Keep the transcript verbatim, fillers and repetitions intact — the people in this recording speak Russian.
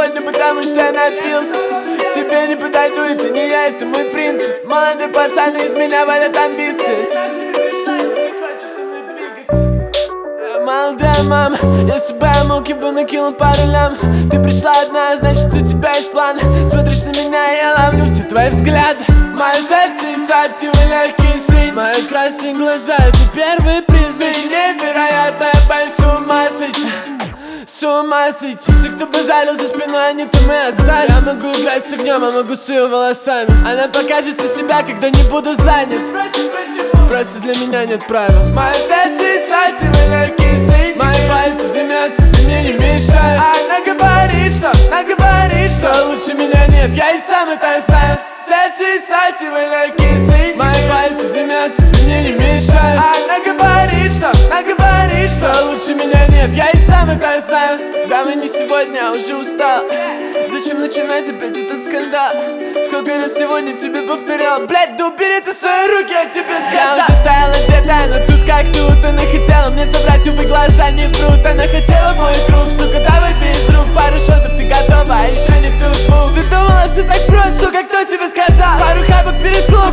сегодня, потому что я напился. Тебе не подойду, это не я, это мой принцип. Молодой пацан, из меня валят амбиции. Молодая мама, если бы я мог, я бы накинул пару лям. Ты пришла одна, значит у тебя есть план. Смотришь на меня, я ловлю все твои взгляды. Мое сердце и сативы легкие синь. Мои красные глаза, это первые признаки. Невероятно, я боюсь с ума сойти. С ума сойти. Все, кто базарил за спиной, они там и остались. Я могу играть с огнем, а могу с ее волосами. Она покажет всю себя, когда не буду занят. Просто для меня нет правил. Мое сердце и сативы легкие синь. Мои пальцы дымятся, ты мне не мешай. Она говорит, что, она говорит, что лучше меня нет, я и сам это знаю. Сердце и сативы легкие синь. Мои пальцы дымятся, ты мне не мешай. Она говорит, что, она говорит, что лучше меня нет, я и сам это знаю. Давай не сегодня, я уже устал. Зачем начинать опять этот скандал? Сколько раз сегодня тебе повторял: блять, да убери ты свои руки, я тебе сказал. Я уже стояла где-то, но тут как тут. Она хотела мне собрать, увы, глаза не врут. Она хотела мой круг, сука, давай без рук. Пару шотов, ты готова, а еще не тут звук. Ты думала все так просто, сука, кто тебе сказал? Пару хабок перед клубом.